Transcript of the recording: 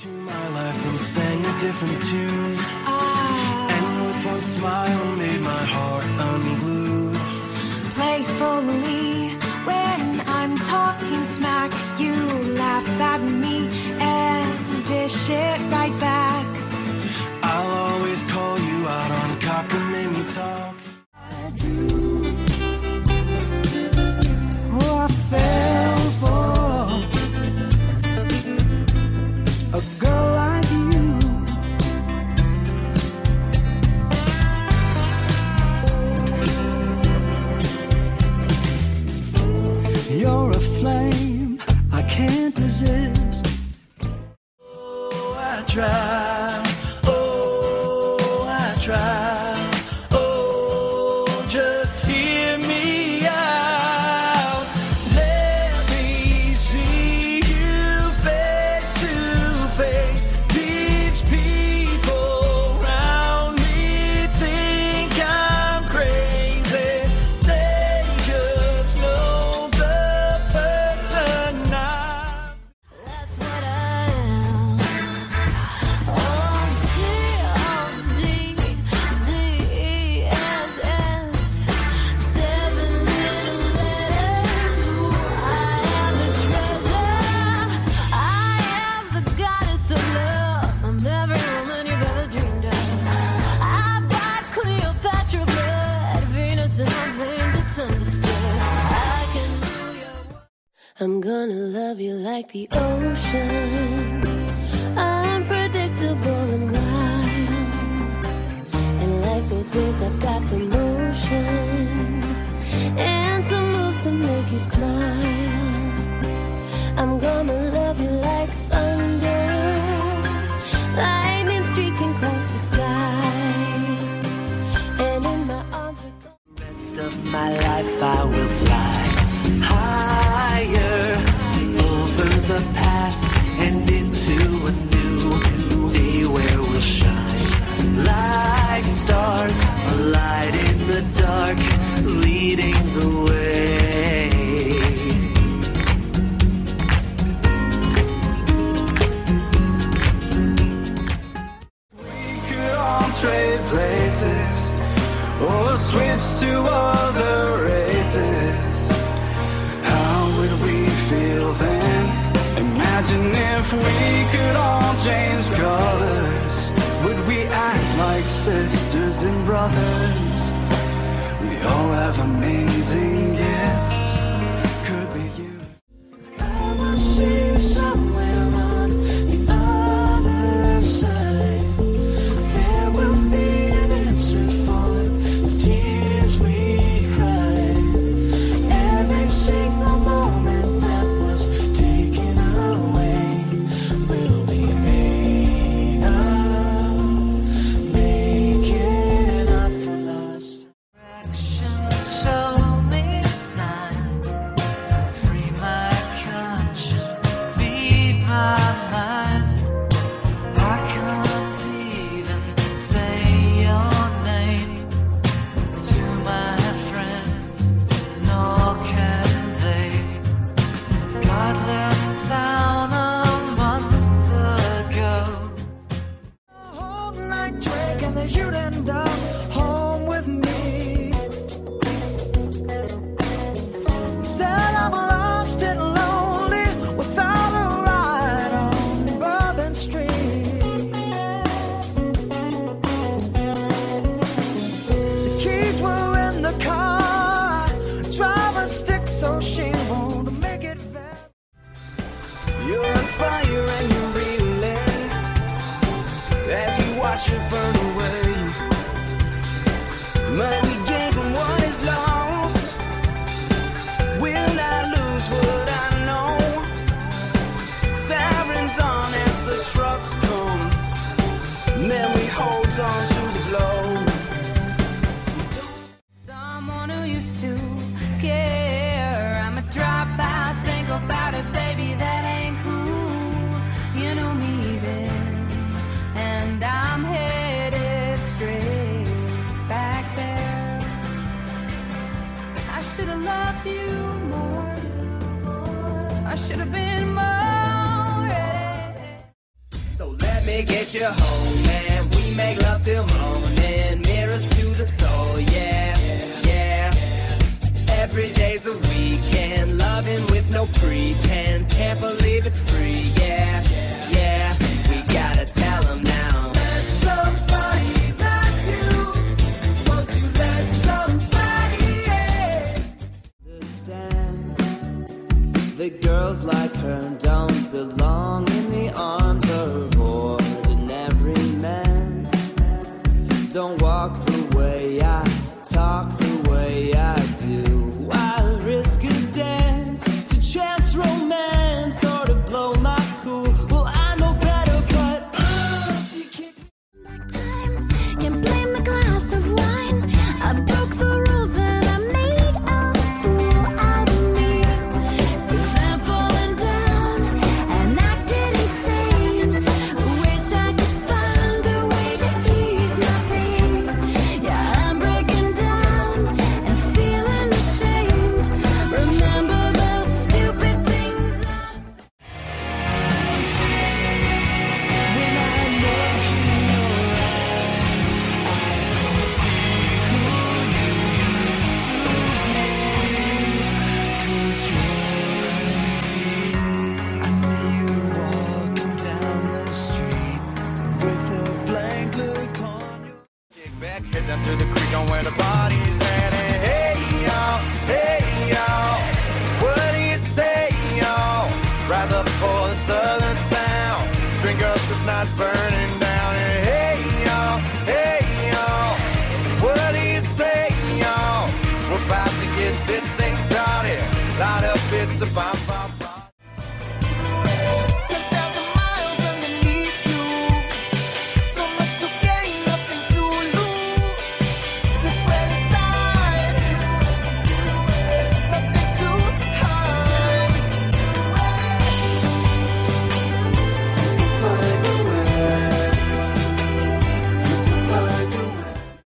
To my life and sang a different tune. And with one smile made my heart unglued. Playfully, when I'm talking smack, you laugh at me and dish it right back. I'll always call you out on cockamamie talk. I do. Oh, I fell for a girl like you. You're a flame I can't resist. Oh, I try. Oh, I try. Oh, just hear me out. Let me see you face to face. These people around me think I'm crazy. They just know the person I'm. That's what I am. O-T-O-D-D-E-S-S. 7 little letters. Ooh, I am the treasure. I am the goddess of love. I'm every woman you've ever dreamed of. I've got Cleopatra blood, Venus in my veins, it's understood. I can do your work. I'm gonna love you like the ocean, unpredictable and wild. And like those waves, I've got the motion and some moves to make you smile. I'm gonna love you like thunder, lightning streaking across the sky. And in my arms are gone. Rest of my life I will fly higher over the past and into a new day where we'll shine like stars, a light in the dark, leading the way. We could all trade places or switch to other races. How would we feel then? Imagine if we could all change colors. Would we act like sisters and brothers? We all have amazing gifts. Could be you. I will see you somewhere on the other side. There will be an answer for the tears we cried. Every single moment that was taken away will be made up, making up for lost. Show me signs, free my conscience, feed my mind. I can't even say your name to my friends, nor can they. God left town a month ago. All night drinking that you'd end up home with me. Instead I'm lost and lonely without a ride on Bourbon Street. The keys were in the car, driver's stick so she won't make it fast. You're on fire and you're reeling as you watch it burn away. Might we gain from what is lost? Will I lose what I know? Sirens on as the trucks come. Memory holds on to the blow. Someone who used to care. I'm a dropout, think about it, baby, that ain't cool. You know me then, and I'm headed straight back there. I should have loved you more. I should have been more ready. So let me get you home, man. We make love till morning. Mirrors to the soul, yeah, yeah. Every day's a weekend. Loving with no pretense. Can't believe it's free, yeah, yeah. We gotta tell them now. Let somebody love you. Won't you let somebody understand that girls like her don't belong in the arms of ordinary men. Don't walk the way I talk, the way I do. I risk a dance to chance romance or to blow my cool. Well, I know better, but she kicked Back time, can't blame the glass of wine. I broke the rules and I made a fool out of me. 'Cause I'm falling down and acted insane. Wish I could find a way to ease my pain. Yeah, I'm breaking down and feeling ashamed. Remember those stupid things I said. when I look in your eyes. I don't see who you used to be. 'Cause you're empty. I see you walking down the street with a blank look on your Kick back, head down to the creek on where the party's at. And hey y'all, what do you say y'all? Rise up for the southern sound, drink up this night's burning